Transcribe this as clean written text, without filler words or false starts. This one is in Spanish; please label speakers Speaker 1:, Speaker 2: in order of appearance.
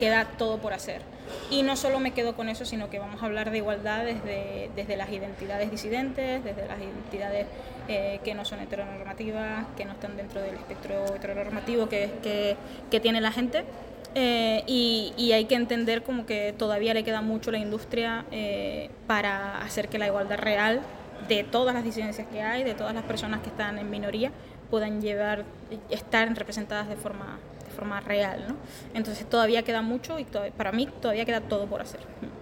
Speaker 1: queda todo por hacer. Y no solo me quedo con eso, sino que vamos a hablar de igualdad desde las identidades disidentes, desde las identidades que no son heteronormativas, que no están dentro del espectro heteronormativo que tiene la gente. Y hay que entender como que todavía le queda mucho a la industria para hacer que la igualdad real de todas las disidencias que hay, de todas las personas que están en minoría, puedan estar representadas de forma real, ¿no? Entonces todavía queda mucho y para mí todavía queda todo por hacer.